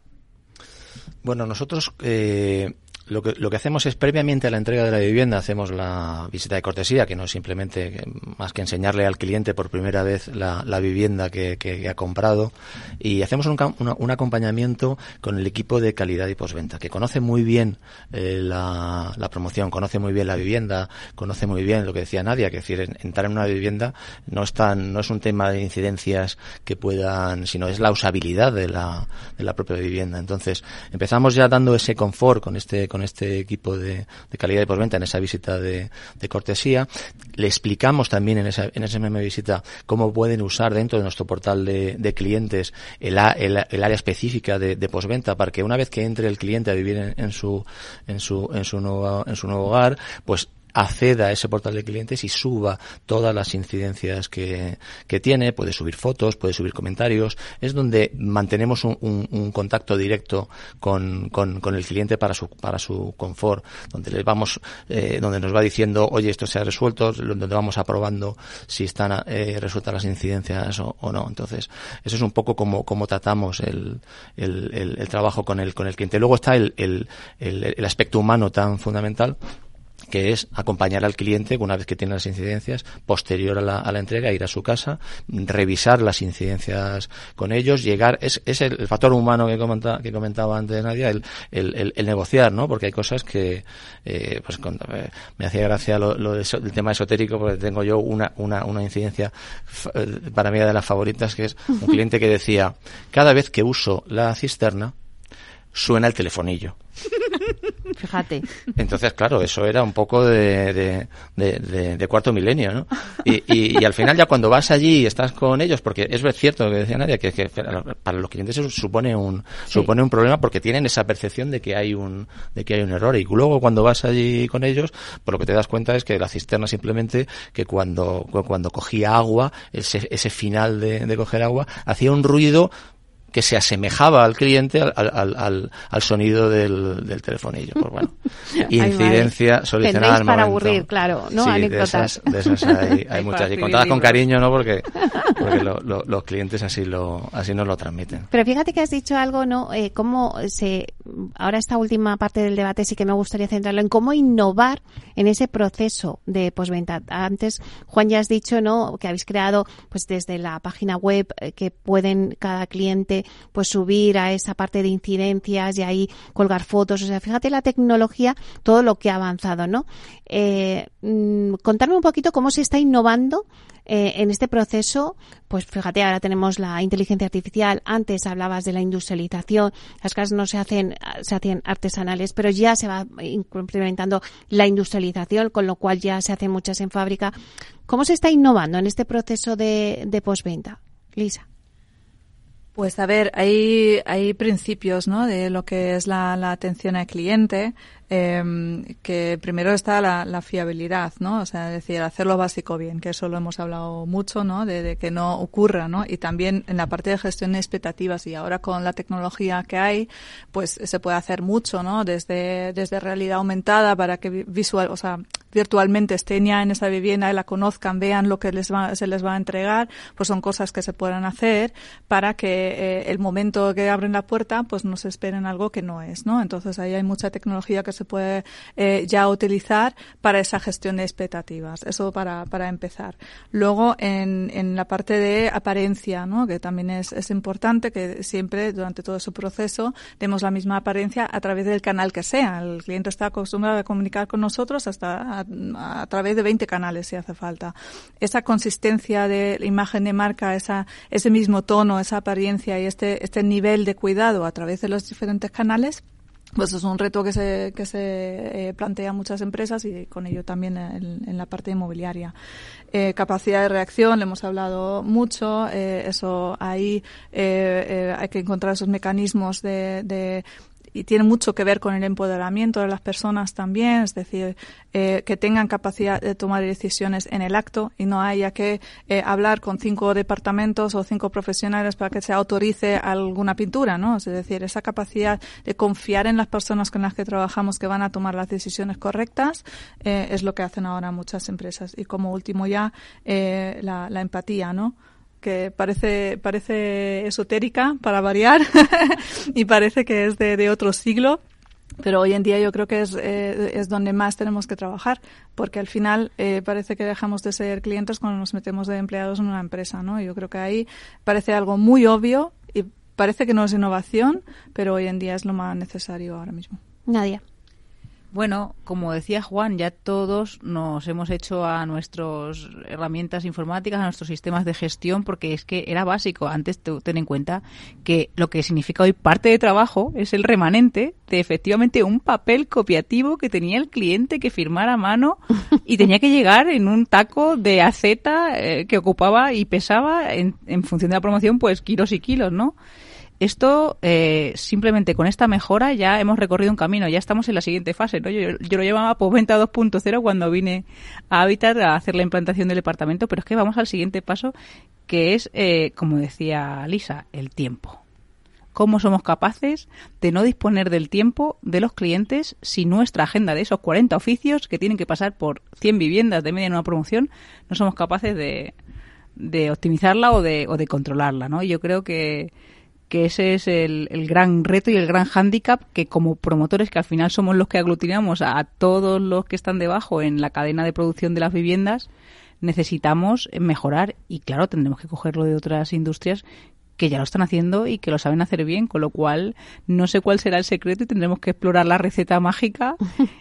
Bueno, nosotros eh, lo que lo que hacemos es previamente a la entrega de la vivienda hacemos la visita de cortesía, que no es simplemente más que enseñarle al cliente por primera vez la, la vivienda que, que, que ha comprado, y hacemos un, un, un acompañamiento con el equipo de calidad y postventa, que conoce muy bien eh, la, la promoción, conoce muy bien la vivienda, conoce muy bien lo que decía Nadia, que es decir, entrar en una vivienda no es tan, no es un tema de incidencias que puedan, sino es la usabilidad de la, de la propia vivienda. Entonces, empezamos ya dando ese confort con este con este equipo de, de calidad y postventa en esa visita de, de cortesía. Le explicamos también en esa, en esa misma visita cómo pueden usar dentro de nuestro portal de, de clientes el, el, el área específica de, de postventa, para que una vez que entre el cliente a vivir en, en su en su en su nuevo en su nuevo hogar, pues acceda a ese portal de clientes y suba todas las incidencias que, que tiene, puede subir fotos, puede subir comentarios, es donde mantenemos un, un, un contacto directo con, con, con el cliente para su, para su confort, donde les vamos, eh, donde nos va diciendo, oye, esto se ha resuelto, donde vamos aprobando si están eh, resueltas las incidencias o, o no. Entonces, eso es un poco como, como tratamos el, el, el, el trabajo con el, con el cliente. Luego está el, el, el, el aspecto humano tan fundamental, que es acompañar al cliente una vez que tiene las incidencias, posterior a la, a la entrega, ir a su casa, revisar las incidencias con ellos, llegar, es, es el, el factor humano que comentaba, que comentaba antes Nadia, el, el, el, el negociar, ¿no? Porque hay cosas que, eh, pues con, eh, me hacía gracia lo, lo de eso, el tema esotérico, porque tengo yo una, una, una incidencia f- para mí de las favoritas, que es un cliente que decía, cada vez que uso la cisterna, suena el telefonillo. Fíjate. Entonces, claro, eso era un poco de, de, de, de, de cuarto milenio, ¿no? Y, y, y al final ya cuando vas allí y estás con ellos, porque es cierto lo que decía Nadia, que, que para los clientes eso supone un sí. supone un problema, porque tienen esa percepción de que hay un de que hay un error, y luego cuando vas allí con ellos, por lo que te das cuenta es que la cisterna simplemente, que cuando cuando cogía agua, ese, ese final de, de coger agua, hacía un ruido que se asemejaba al cliente al, al, al, al sonido del, del telefonillo. Pues bueno, incidencia solucionada al momento. Para aburrir, claro, ¿no? Sí, anécdotas. De esas, de esas hay, hay muchas, y contadas con cariño, ¿no? Porque, porque lo, lo, los clientes así lo así nos lo transmiten. Pero fíjate que has dicho algo, ¿no? Eh, cómo se ahora esta última parte del debate sí que me gustaría centrarlo en cómo innovar en ese proceso de postventa. Antes, Juan, ya has dicho, ¿no?, que habéis creado pues desde la página web eh, que pueden cada cliente pues subir a esa parte de incidencias y ahí colgar fotos. O sea, fíjate la tecnología, todo lo que ha avanzado, ¿no? Eh, mm, contarme un poquito cómo se está innovando Eh, en este proceso. Pues fíjate, ahora tenemos la inteligencia artificial. Antes hablabas de la industrialización. Las casas no se hacen, se hacen artesanales, pero ya se va implementando la industrialización, con lo cual ya se hacen muchas en fábrica. ¿Cómo se está innovando en este proceso de, de postventa, Lisa? Pues a ver, hay, hay principios, ¿no?, de lo que es la, la atención al cliente, eh, que primero está la, la fiabilidad, ¿no? O sea, es decir, hacer lo básico bien, que eso lo hemos hablado mucho, ¿no?, de, de que no ocurra, ¿no? Y también en la parte de gestión de expectativas, y ahora con la tecnología que hay, pues se puede hacer mucho, ¿no? Desde, desde realidad aumentada para que visual, o sea, virtualmente estén ya en esa vivienda y la conozcan, vean lo que les va, se les va a entregar, pues son cosas que se pueden hacer para que eh, el momento que abren la puerta, pues no se esperen algo que no es, ¿no? Entonces ahí hay mucha tecnología que se puede eh, ya utilizar para esa gestión de expectativas. Eso para, para empezar. Luego en, en la parte de apariencia, ¿no?, que también es, es importante que siempre durante todo su proceso demos la misma apariencia a través del canal que sea. El cliente está acostumbrado a comunicar con nosotros hasta A, a través de veinte canales si hace falta. Esa consistencia de la imagen de marca, esa, ese mismo tono, esa apariencia y este, este nivel de cuidado a través de los diferentes canales, pues es un reto que se, que se eh, plantea muchas empresas y con ello también en, en la parte inmobiliaria. Eh, capacidad de reacción, le hemos hablado mucho, eh, eso ahí eh, eh, hay que encontrar esos mecanismos de, de y tiene mucho que ver con el empoderamiento de las personas también, es decir, eh, que tengan capacidad de tomar decisiones en el acto y no haya que eh, hablar con cinco departamentos o cinco profesionales para que se autorice alguna pintura, ¿no? Es decir, esa capacidad de confiar en las personas con las que trabajamos que van a tomar las decisiones correctas eh, es lo que hacen ahora muchas empresas. Y como último ya, eh, la, la empatía, ¿no?, que parece parece esotérica para variar y parece que es de, de otro siglo, pero hoy en día yo creo que es eh, es donde más tenemos que trabajar, porque al final eh, parece que dejamos de ser clientes cuando nos metemos de empleados en una empresa, ¿no? Yo creo que ahí parece algo muy obvio y parece que no es innovación, pero hoy en día es lo más necesario ahora mismo. Nadia. Bueno, como decía Juan, ya todos nos hemos hecho a nuestras herramientas informáticas, a nuestros sistemas de gestión, porque es que era básico. Antes, ten en cuenta que lo que significa hoy parte de trabajo es el remanente de efectivamente un papel copiativo que tenía el cliente que firmar a mano y tenía que llegar en un taco de aceta eh, que ocupaba y pesaba en, en función de la promoción pues kilos y kilos, ¿no? Esto, eh, simplemente con esta mejora ya hemos recorrido un camino, ya estamos en la siguiente fase, ¿no? Yo, yo lo llamaba postventa dos punto cero cuando vine a Habitat a hacer la implantación del departamento, pero es que vamos al siguiente paso, que es, eh, como decía Lisa, el tiempo. ¿Cómo somos capaces de no disponer del tiempo de los clientes si nuestra agenda de esos cuarenta oficios que tienen que pasar por cien viviendas de media en una promoción no somos capaces de, de optimizarla o de, o de controlarla, ¿no? Yo creo que que ese es el, el gran reto y el gran hándicap que como promotores, que al final somos los que aglutinamos a, a todos los que están debajo en la cadena de producción de las viviendas, necesitamos mejorar y claro, tendremos que cogerlo de otras industrias que ya lo están haciendo y que lo saben hacer bien, con lo cual no sé cuál será el secreto y tendremos que explorar la receta mágica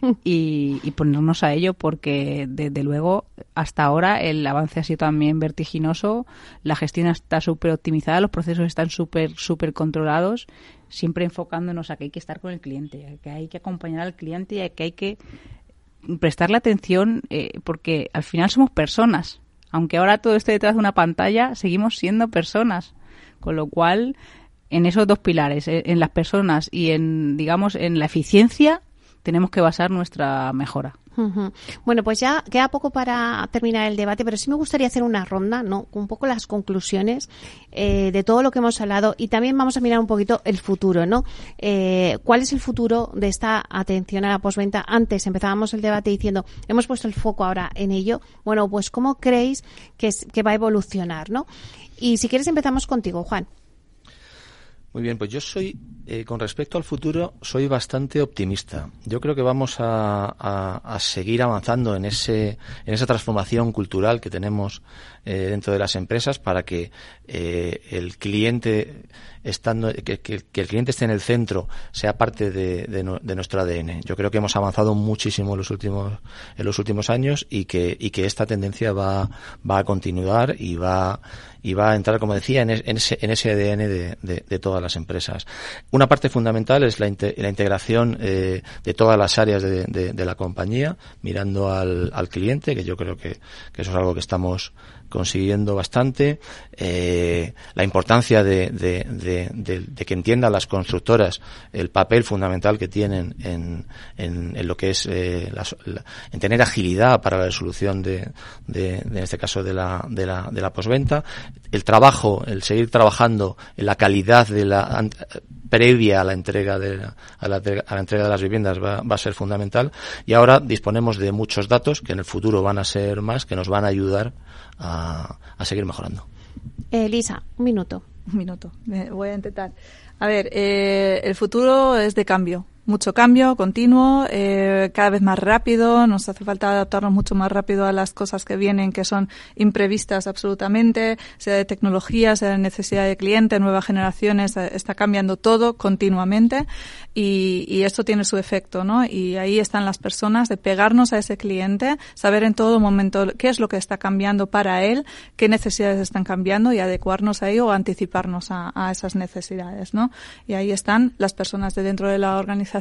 y, y ponernos a ello, porque desde luego hasta ahora el avance ha sido también vertiginoso, la gestión está súper optimizada, los procesos están súper súper controlados, siempre enfocándonos a que hay que estar con el cliente, a que hay que acompañar al cliente y a que hay que prestarle atención eh, porque al final somos personas, aunque ahora todo esté detrás de una pantalla, seguimos siendo personas. Con lo cual, en esos dos pilares, en las personas y en, digamos, en la eficiencia, tenemos que basar nuestra mejora. Uh-huh. Bueno, pues ya queda poco para terminar el debate, pero sí me gustaría hacer una ronda, ¿no? Un poco las conclusiones eh, de todo lo que hemos hablado y también vamos a mirar un poquito el futuro, ¿no? Eh, ¿Cuál es el futuro de esta atención a la postventa? Antes empezábamos el debate diciendo, hemos puesto el foco ahora en ello. Bueno, pues ¿cómo creéis que, es, que va a evolucionar, no? Y si quieres empezamos contigo, Juan. Muy bien, pues yo soy, eh, con respecto al futuro, soy bastante optimista. Yo creo que vamos a, a, a seguir avanzando en ese, en esa transformación cultural que tenemos eh, dentro de las empresas para que eh, el cliente estando que, que, que el cliente esté en el centro sea parte de, de, de nuestro A D N. Yo creo que hemos avanzado muchísimo en los últimos en los últimos años y que y que esta tendencia va va a continuar y va y va a entrar, como decía, en, en ese en ese A D N de, de, de todas las empresas. Una parte fundamental es la, inte, la integración eh, de todas las áreas de, de, de la compañía, mirando al, al cliente, que yo creo que, que eso es algo que estamos consiguiendo bastante. Eh, la importancia de, de, de, de, de que entiendan las constructoras el papel fundamental que tienen en, en, en lo que es eh, la, la, en tener agilidad para la resolución de, de, de en este caso de la, de la, de la postventa. El trabajo, el seguir trabajando en la calidad de la previa a la entrega de a la, a la entrega de las viviendas va, va a ser fundamental, y ahora disponemos de muchos datos que en el futuro van a ser más, que nos van a ayudar a, a seguir mejorando. Elisa, un minuto. Un minuto, me voy a intentar. A ver, eh, el futuro es de cambio. Mucho cambio continuo, eh, cada vez más rápido, nos hace falta adaptarnos mucho más rápido a las cosas que vienen, que son imprevistas absolutamente, sea de tecnología, sea de necesidad de cliente, nuevas generaciones, está cambiando todo continuamente y, y esto tiene su efecto, ¿no? Y ahí están las personas, de pegarnos a ese cliente, saber en todo momento qué es lo que está cambiando para él, qué necesidades están cambiando y adecuarnos a ello o anticiparnos a, a esas necesidades, ¿no? Y ahí están las personas de dentro de la organización,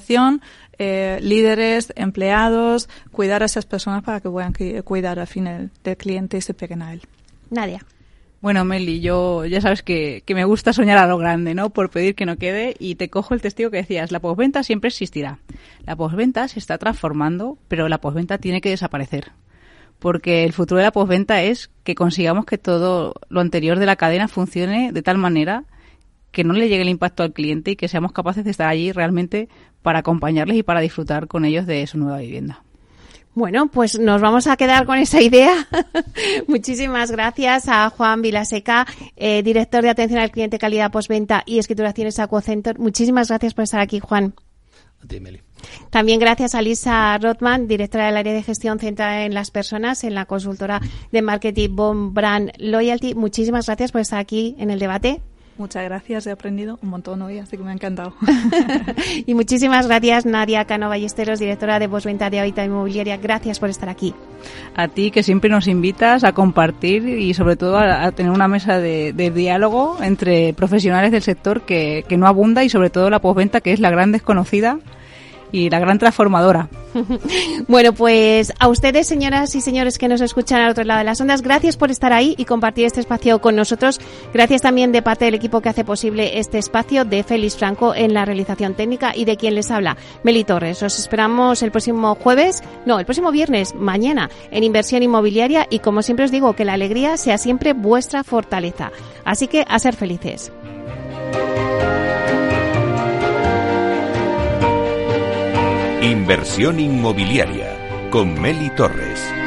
Eh, líderes, empleados, cuidar a esas personas para que puedan cuidar al final del cliente y se peguen a él. Nadia. Bueno, Meli, yo ya sabes que, que me gusta soñar a lo grande, ¿no? Por pedir que no quede, y te cojo el testigo que decías, la postventa siempre existirá. La postventa se está transformando, pero la postventa tiene que desaparecer. Porque el futuro de la postventa es que consigamos que todo lo anterior de la cadena funcione de tal manera que no le llegue el impacto al cliente y que seamos capaces de estar allí realmente para acompañarles y para disfrutar con ellos de su nueva vivienda. Bueno, pues nos vamos a quedar con esa idea. Muchísimas gracias a Juan Vilaseca, eh, director de Atención al Cliente, Calidad Postventa y Escrituraciones Aquacenter. Muchísimas gracias por estar aquí, Juan. A ti, Meli. También gracias a Lisa Rothman, directora del área de gestión centrada en las personas en la consultora de marketing Bond Brand Loyalty. Muchísimas gracias por estar aquí en el debate. Muchas gracias, he aprendido un montón hoy, así que me ha encantado. Y muchísimas gracias, Nadia Cano Ballesteros, directora de postventa de Habitat Inmobiliaria. Gracias por estar aquí. A ti, que siempre nos invitas a compartir y sobre todo a, a tener una mesa de, de diálogo entre profesionales del sector que, que no abunda, y sobre todo la postventa, que es la gran desconocida y la gran transformadora. Bueno, pues a ustedes, señoras y señores que nos escuchan al otro lado de las ondas, gracias por estar ahí y compartir este espacio con nosotros. Gracias también de parte del equipo que hace posible este espacio, de Félix Franco en la realización técnica y de quien les habla, Meli Torres. Os esperamos el próximo jueves, no, el próximo viernes, mañana, en Inversión Inmobiliaria, y como siempre os digo, que la alegría sea siempre vuestra fortaleza. Así que a ser felices. Inversión Inmobiliaria con Meli Torres.